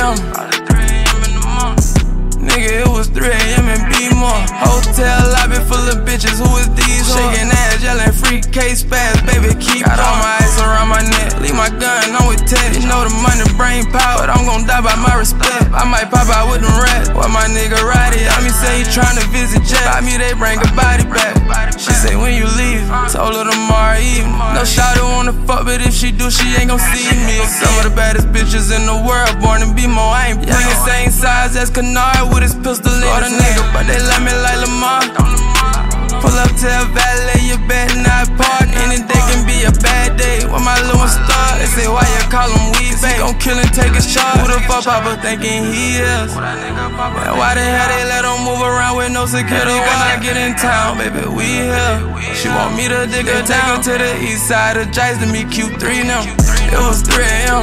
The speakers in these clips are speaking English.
a.m. Nigga, it was 3 a.m. and B-more. Hotel lobby full of bitches, who is these? Shaking ass, yelling free case pass, baby, keep got all my ice around my neck. Leave my gun, I'm with Ted. You know the money bring power, but I'm gon' die by my respect. I might pop out with them rats. What my nigga Roddy, I mean say he tryna visit Jet. By me, they bring a body back. She say when you leave, told her tomorrow evening. No shawty wanna fuck, but if she do, she ain't gon' see me. Some of the baddest bitches in the world, born in B-more. I ain't playing same size as Kennard with his pistol in his nigga, but they love me like Lamar. Pull up to a valet, you better not park. Any day can be a bad day. When my little one start, they say why you call him weed, babe? He gon' kill and take his charge. Who the fuck Papa thinking he is? And why the hell they let him move around with no security when I get in town, baby? We here. She want me to dig her down to the east side of Jice to meet Q3 now. It was 3 a.m.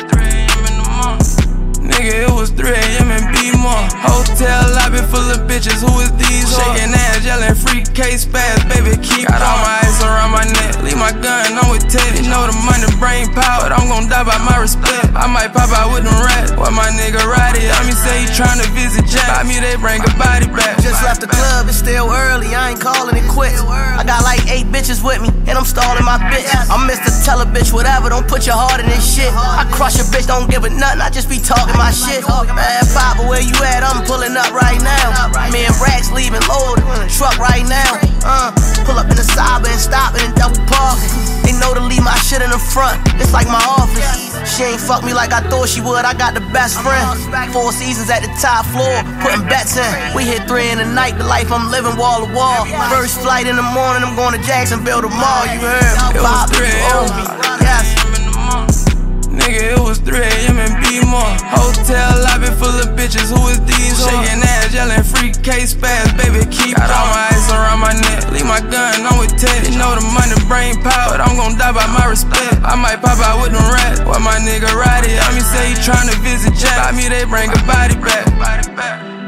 Nigga, it was 3 a.m. and B-more. Hotel lobby full of bitches, who is these? Shaking ass, yelling free case pass, baby, keep got all my ice around my neck. Leave my gun, I'm with Ted. You know the money bring power, but I'm gon' die by my respect. I might pop out with them rats. What my nigga Roddy, I mean say he tryna visit Jet. By me, they bring a body back. Just left the club, it's still early, I ain't calling it quits. I got like 8 bitches with me, and I'm stalling my bitch. I'm Mr. Tell a bitch whatever, don't put your heart in this shit. I crush a bitch, don't give a nothing, I just be talking my shit. Man, Papa, where you at? I'm pulling up right now. Me and Rax leaving loaded in the truck right now. Pull up in the Cyber and stop it and double park. They know to leave my shit in the front, it's like my office. She ain't fuck me like I thought she would, I got the best friend. 4 seasons at the top floor, putting bets in. We hit 3 in the night, the life I'm living wall to wall. First flight in the morning, I'm going to Jacksonville tomorrow, you heard? It was 3 a.m. Yes. Nigga, it was 3 a.m. and B-more. Hotel lobby full of bitches, who is these? Shaking ass, yelling free case pass, baby, keep got all my ice around my neck. Leave my gun, I'm with Ted. You know the money bring power, but I'm gon' die by my respect. I might pop out with them rats. What my nigga Roddy, I mean say he tryna visit Jet. By me, they bring a body back.